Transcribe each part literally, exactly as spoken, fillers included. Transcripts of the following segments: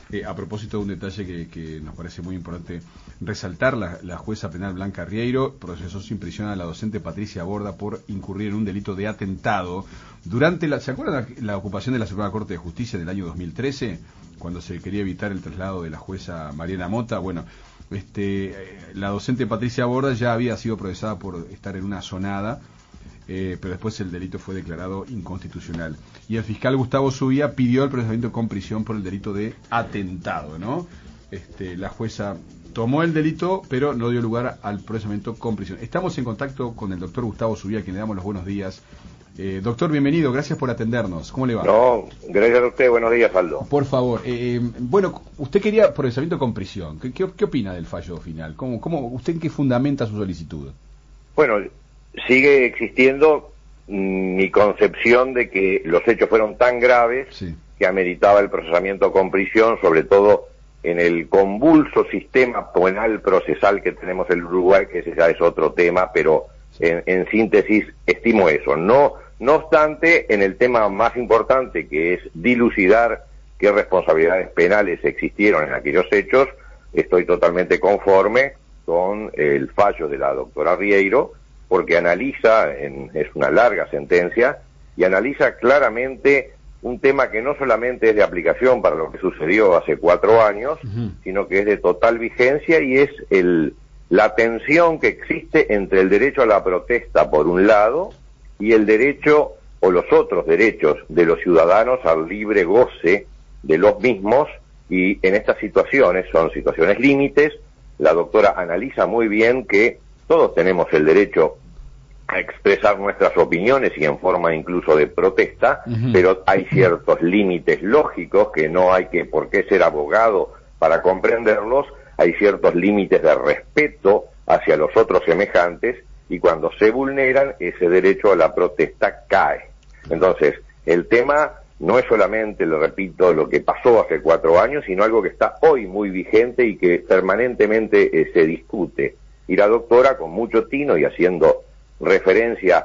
Eh, a propósito de un detalle que, que nos parece muy importante resaltar, la, la jueza penal Blanca Rieiro procesó sin prisión a la docente Patricia Borda por incurrir en un delito de atentado durante la, ¿se acuerdan la, la ocupación de la Suprema Corte de Justicia en el año dos mil trece? Cuando se quería evitar el traslado de la jueza Mariana Mota. Bueno, este, la docente Patricia Borda ya había sido procesada por estar en una zonada, Eh, pero después el delito fue declarado inconstitucional. Y el fiscal Gustavo Zubia pidió el procesamiento con prisión por el delito de atentado, ¿no? Este, la jueza tomó el delito, pero no dio lugar al procesamiento con prisión. Estamos en contacto con el doctor Gustavo Zubia, a quien le damos los buenos días. Eh, doctor, bienvenido, gracias por atendernos. ¿Cómo le va? No, gracias a usted, buenos días, Aldo. Por favor, eh, bueno, usted quería procesamiento con prisión. ¿Qué, qué, qué opina del fallo final? ¿Cómo, cómo, ¿Usted en qué fundamenta su solicitud? Bueno, sigue existiendo mmm, mi concepción de que los hechos fueron tan graves sí. que ameritaba el procesamiento con prisión, sobre todo en el convulso sistema penal procesal que tenemos en Uruguay, que ese ya es otro tema, pero sí. en, en síntesis estimo eso. No, no obstante, en el tema más importante, que es dilucidar qué responsabilidades penales existieron en aquellos hechos, estoy totalmente conforme con el fallo de la doctora Rieiro, porque analiza, en, es una larga sentencia, y analiza claramente un tema que no solamente es de aplicación para lo que sucedió hace cuatro años, uh-huh. sino que es de total vigencia, y es el, la tensión que existe entre el derecho a la protesta, por un lado, y el derecho, o los otros derechos de los ciudadanos al libre goce de los mismos, y en estas situaciones, son situaciones límites, la doctora analiza muy bien que todos tenemos el derecho a expresar nuestras opiniones y en forma incluso de protesta, uh-huh. pero hay ciertos límites lógicos que no hay que por qué ser abogado para comprenderlos, hay ciertos límites de respeto hacia los otros semejantes, y cuando se vulneran, ese derecho a la protesta cae. Entonces, el tema no es solamente, le repito, lo que pasó hace cuatro años, sino algo que está hoy muy vigente y que permanentemente eh, se discute. Y la doctora, con mucho tino y haciendo referencia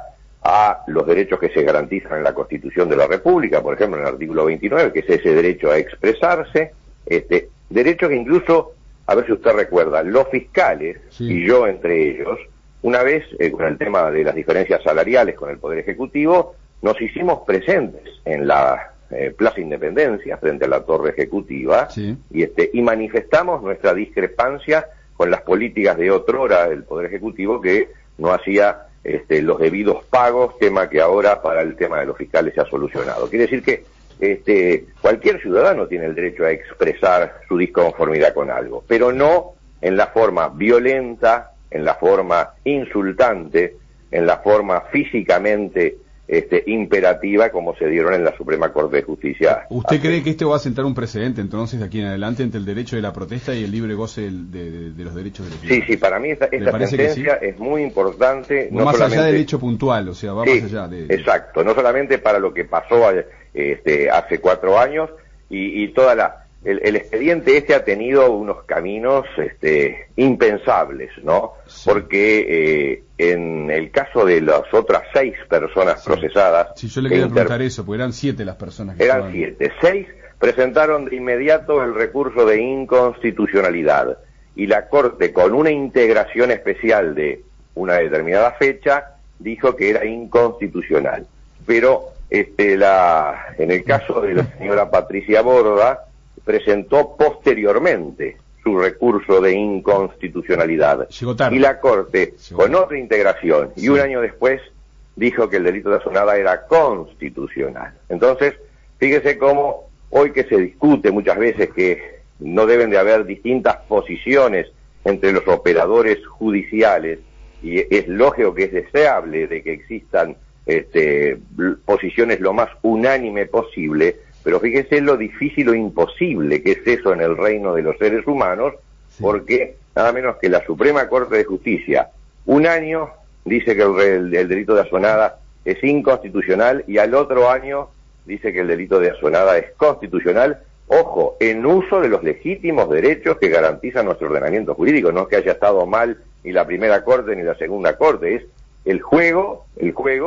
a los derechos que se garantizan en la Constitución de la República, por ejemplo en el artículo veintinueve, que es ese derecho a expresarse, este derecho que incluso, a ver si usted recuerda, los fiscales, sí. y yo entre ellos, una vez, eh, con el tema de las diferencias salariales con el Poder Ejecutivo, nos hicimos presentes en la eh, Plaza Independencia, frente a la Torre Ejecutiva, sí. y, este, y manifestamos nuestra discrepancia con las políticas de otrora del Poder Ejecutivo, que no hacía este, los debidos pagos, tema que ahora para el tema de los fiscales se ha solucionado. Quiere decir que este, cualquier ciudadano tiene el derecho a expresar su disconformidad con algo, pero no en la forma violenta, en la forma insultante, en la forma físicamente Este, imperativa, como se dieron en la Suprema Corte de Justicia. ¿Usted hace... cree que esto va a sentar un precedente entonces de aquí en adelante entre el derecho de la protesta y el libre goce de, de, de los derechos de los ciudadanos? Sí, sí, para mí esta, esta sentencia sí? es muy importante. No, no más solamente... allá del hecho puntual, o sea, va sí, más allá de... Exacto, no solamente para lo que pasó este, hace cuatro años y, y toda la... El, el expediente este ha tenido unos caminos este, impensables, ¿no? Sí. Porque eh, en el caso de las otras seis personas sí. procesadas... Sí, yo le quería inter... preguntar eso, porque eran siete las personas que Eran estaban... siete. Seis presentaron de inmediato el recurso de inconstitucionalidad, y la Corte, con una integración especial de una determinada fecha, dijo que era inconstitucional. Pero este, la, en el caso de la señora Patricia Borda, presentó posteriormente su recurso de inconstitucionalidad. Y la Corte, Llegó con otra integración, sí. y un año después, dijo que el delito de asonada era constitucional. Entonces, fíjese cómo hoy que se discute muchas veces que no deben de haber distintas posiciones entre los operadores judiciales, y es lógico que es deseable de que existan este, posiciones lo más unánime posible, pero fíjese lo difícil o imposible que es eso en el reino de los seres humanos, sí. porque nada menos que la Suprema Corte de Justicia, un año dice que el, el, el delito de asonada es inconstitucional, y al otro año dice que el delito de asonada es constitucional, ojo, en uso de los legítimos derechos que garantiza nuestro ordenamiento jurídico. No es que haya estado mal ni la primera Corte ni la segunda Corte, es el juego, el juego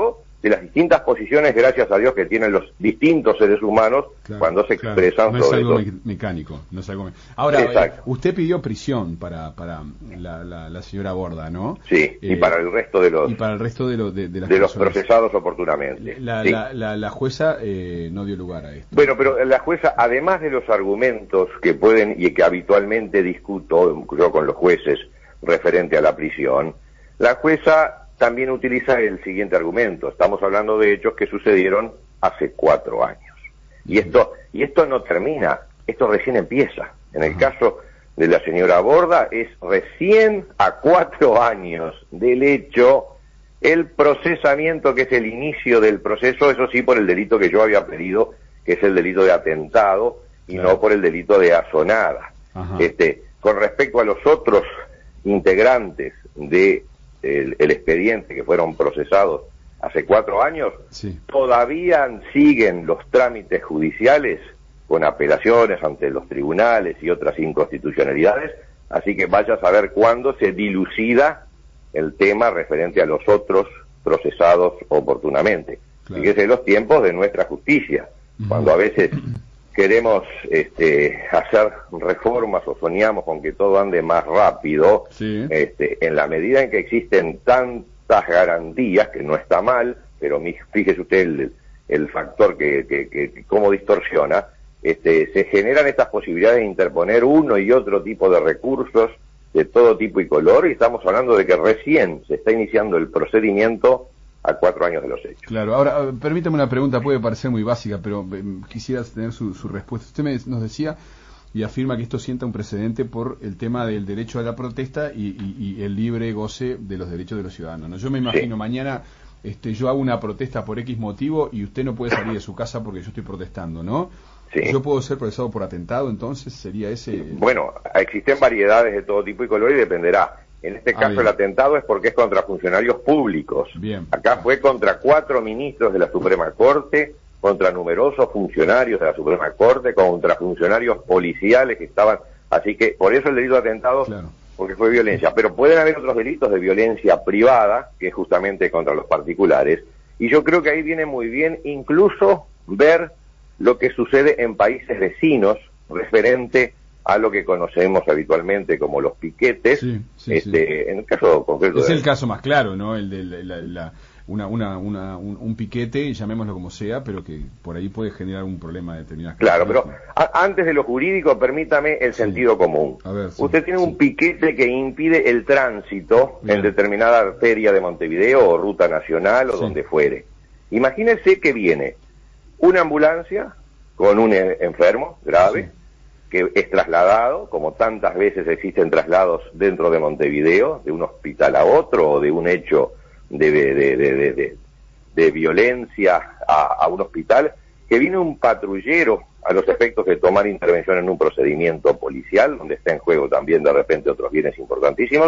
de las distintas posiciones, gracias a Dios, que tienen los distintos seres humanos, claro, cuando se claro. expresan no sobre es algo eso. Me mecánico, no es algo me Ahora, eh, usted pidió prisión para para la, la, la señora Borda, ¿no? Sí, eh, y para el resto de los y para el resto de, lo, de, de, las de los procesados oportunamente. La, sí. la, la, la jueza eh, no dio lugar a esto. Bueno, pero la jueza, además de los argumentos que pueden y que habitualmente discuto yo con los jueces referente a la prisión, la jueza también utiliza el siguiente argumento. Estamos hablando de hechos que sucedieron hace cuatro años. Y esto, y esto no termina, esto recién empieza. En el caso de la señora Borda, es recién a cuatro años del hecho, el procesamiento, que es el inicio del proceso, eso sí, por el delito que yo había pedido, que es el delito de atentado, y claro, no por el delito de asonada. Este, con respecto a los otros integrantes de El, el expediente que fueron procesados hace cuatro años, sí, todavía siguen los trámites judiciales con apelaciones ante los tribunales y otras inconstitucionalidades, así que vaya a saber cuándo se dilucida el tema referente a los otros procesados oportunamente. Claro. Fíjese los tiempos de nuestra justicia, uh-huh, cuando a veces queremos este, hacer reformas o soñamos con que todo ande más rápido, sí, este, en la medida en que existen tantas garantías, que no está mal, pero fíjese usted el, el factor que, que, que, que cómo distorsiona, este, se generan estas posibilidades de interponer uno y otro tipo de recursos de todo tipo y color, y estamos hablando de que recién se está iniciando el procedimiento a cuatro años de los hechos. Claro, ahora, permítame una pregunta, puede parecer muy básica, pero eh, quisiera tener su, su respuesta. Usted me, nos decía y afirma que esto sienta un precedente por el tema del derecho a la protesta y, y, y el libre goce de los derechos de los ciudadanos, ¿no? Yo me imagino, sí, mañana este, yo hago una protesta por X motivo y usted no puede salir de su casa porque yo estoy protestando, ¿no? Sí. ¿Yo puedo ser procesado por atentado, entonces? ¿Sería ese...? Bueno, existen variedades de todo tipo y color y dependerá. En este caso, ah, el atentado es porque es contra funcionarios públicos. Bien. Acá fue contra cuatro ministros de la Suprema Corte, contra numerosos funcionarios de la Suprema Corte, contra funcionarios policiales que estaban... Así que, por eso el delito de atentado, claro, porque fue violencia. Pero pueden haber otros delitos de violencia privada, que es justamente contra los particulares. Y yo creo que ahí viene muy bien incluso ver lo que sucede en países vecinos referente a lo que conocemos habitualmente como los piquetes, sí, sí, este, sí, en el caso concreto... Es de... el caso más claro, ¿no? El de la, la, la, una, una, una, un, un piquete, llamémoslo como sea, pero que por ahí puede generar un problema determinado. Claro, pero a, antes de lo jurídico, permítame el sí, sentido común. A ver, sí, Usted tiene sí, un piquete que impide el tránsito, bien, en determinada arteria de Montevideo o ruta nacional o sí, donde fuere. Imagínese que viene una ambulancia con un enfermo grave, sí, que es trasladado, como tantas veces existen traslados dentro de Montevideo, de un hospital a otro, o de un hecho de, de, de, de, de, de violencia a, a un hospital, que viene un patrullero a los efectos de tomar intervención en un procedimiento policial, donde está en juego también de repente otros bienes importantísimos,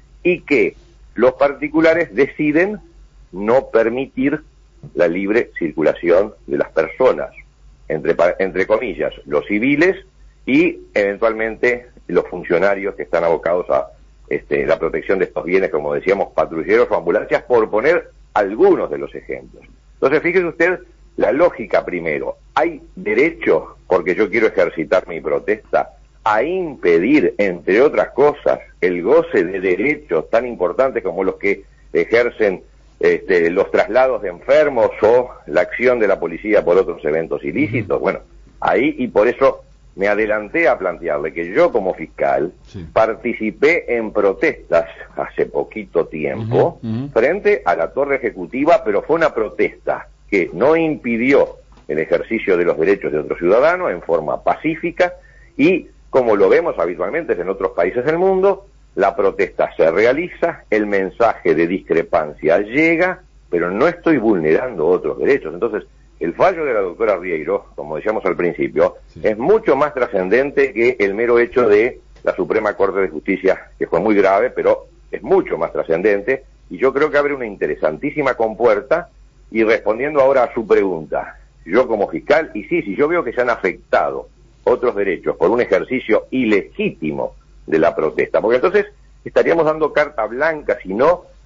y que los particulares deciden no permitir la libre circulación de las personas, entre, entre comillas, los civiles y eventualmente los funcionarios que están abocados a este, la protección de estos bienes, como decíamos, patrulleros o ambulancias, por poner algunos de los ejemplos. Entonces, fíjese usted la lógica primero. Hay derecho, porque yo quiero ejercitar mi protesta, a impedir, entre otras cosas, el goce de derechos tan importantes como los que ejercen este, los traslados de enfermos o la acción de la policía por otros eventos ilícitos. Bueno, ahí, y por eso me adelanté a plantearle que yo como fiscal sí, participé en protestas hace poquito tiempo uh-huh, uh-huh, frente a la Torre Ejecutiva, pero fue una protesta que no impidió el ejercicio de los derechos de otros ciudadanos en forma pacífica y, como lo vemos habitualmente en otros países del mundo, la protesta se realiza, el mensaje de discrepancia llega, pero no estoy vulnerando otros derechos. Entonces, el fallo de la doctora Riero, como decíamos al principio, sí, es mucho más trascendente que el mero hecho de la Suprema Corte de Justicia, que fue muy grave, pero es mucho más trascendente, y yo creo que abre una interesantísima compuerta. Y respondiendo ahora a su pregunta, yo como fiscal, y sí, si yo veo que se han afectado otros derechos por un ejercicio ilegítimo de la protesta, porque entonces estaríamos dando carta blanca, si no,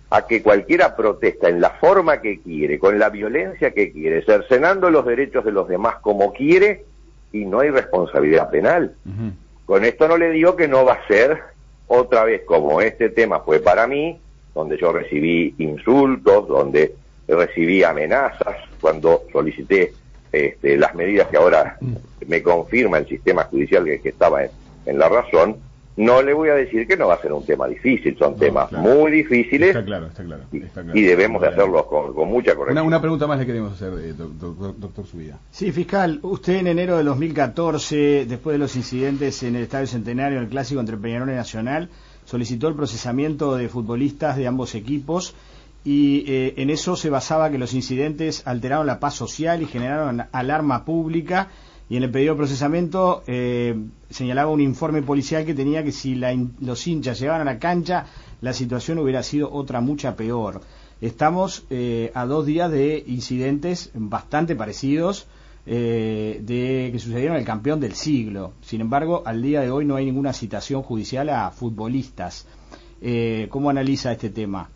a que cualquiera protesta en la forma que quiere, con la violencia que quiere, cercenando los derechos de los demás como quiere, y no hay responsabilidad penal. Uh-huh. Con esto no le digo que no va a ser otra vez como este tema fue para mí, donde yo recibí insultos, donde recibí amenazas, cuando solicité este, las medidas que ahora me confirma el sistema judicial que, que estaba en, en la razón. No le voy a decir que no va a ser un tema difícil, son no, temas claro. muy difíciles. Está claro, está claro, está claro. Y debemos de hacerlos con, con mucha corrección. Una, una pregunta más le queremos hacer, eh, doctor, doctor Zubia. Sí, fiscal, usted en enero de dos mil catorce, después de los incidentes en el Estadio Centenario, en el clásico entre Peñarol y Nacional, solicitó el procesamiento de futbolistas de ambos equipos y eh, en eso se basaba que los incidentes alteraron la paz social y generaron alarma pública. Y en el pedido de procesamiento eh, señalaba un informe policial que tenía que si la in, los hinchas llegaban a la cancha, la situación hubiera sido otra mucha peor. Estamos eh, a dos días de incidentes bastante parecidos eh, de que sucedieron en el campeón del siglo. Sin embargo, al día de hoy no hay ninguna citación judicial a futbolistas. Eh, ¿Cómo analiza este tema?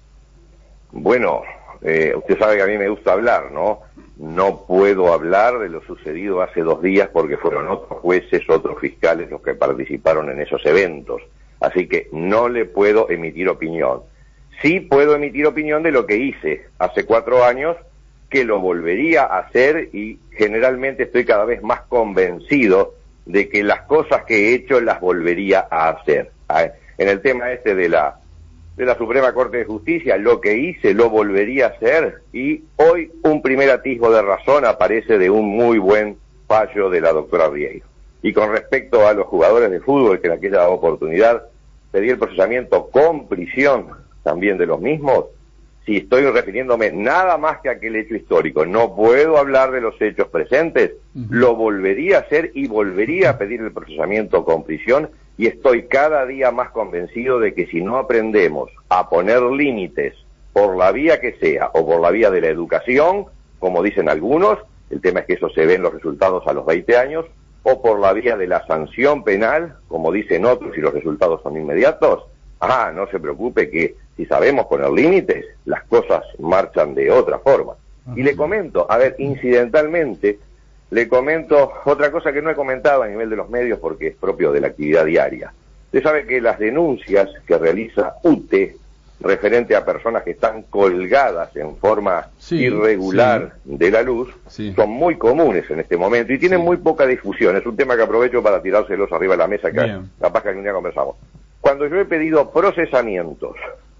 Bueno, eh, usted sabe que a mí me gusta hablar, ¿no? No puedo hablar de lo sucedido hace dos días porque fueron otros jueces, otros fiscales los que participaron en esos eventos. Así que no le puedo emitir opinión. Sí puedo emitir opinión de lo que hice hace cuatro años, que lo volvería a hacer y generalmente estoy cada vez más convencido de que las cosas que he hecho las volvería a hacer. En el tema este de la de la Suprema Corte de Justicia, lo que hice lo volvería a hacer, y hoy un primer atisbo de razón aparece de un muy buen fallo de la doctora Riero. Y con respecto a los jugadores de fútbol que en aquella oportunidad pedí el procesamiento con prisión también de los mismos, si estoy refiriéndome nada más que a aquel hecho histórico, no puedo hablar de los hechos presentes, uh-huh. lo volvería a hacer y volvería a pedir el procesamiento con prisión. Y estoy cada día más convencido de que si no aprendemos a poner límites por la vía que sea o por la vía de la educación, como dicen algunos, el tema es que eso se ve en los resultados a los veinte años, o por la vía de la sanción penal, como dicen otros y los resultados son inmediatos, ah, no se preocupe que si sabemos poner límites, las cosas marchan de otra forma. Y le comento, a ver, incidentalmente, le comento otra cosa que no he comentado a nivel de los medios porque es propio de la actividad diaria. Usted sabe que las denuncias que realiza U T E referente a personas que están colgadas en forma sí, irregular sí. de la luz sí. son muy comunes en este momento y tienen sí. muy poca difusión. Es un tema que aprovecho para tirárselos arriba de la mesa, que Bien. capaz que algún día conversamos. Cuando yo he pedido procesamientos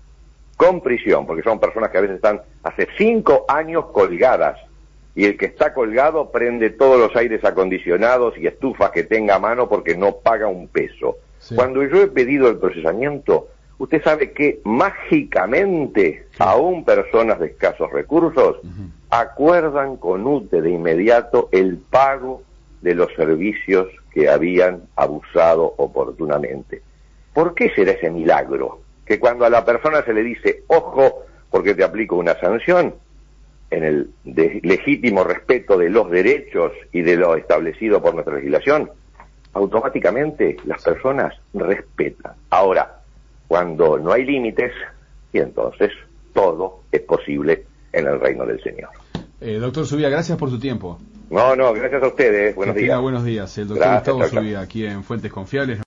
con prisión, porque son personas que a veces están hace cinco años colgadas, y el que está colgado prende todos los aires acondicionados y estufas que tenga a mano porque no paga un peso. Sí. Cuando yo he pedido el procesamiento, usted sabe que mágicamente, sí. aún personas de escasos recursos, uh-huh. acuerdan con U T E de inmediato el pago de los servicios que habían abusado oportunamente. ¿Por qué será ese milagro? Que cuando a la persona se le dice, ojo, porque te aplico una sanción, en el de legítimo respeto de los derechos y de lo establecido por nuestra legislación, automáticamente las personas respetan. Ahora, cuando no hay límites, y entonces todo es posible en el reino del Señor. Eh, doctor Zubia, gracias por su tiempo. No, no, gracias a ustedes. Buenos días. Buenos días. El doctor Gustavo Zubia, aquí en Fuentes Confiables.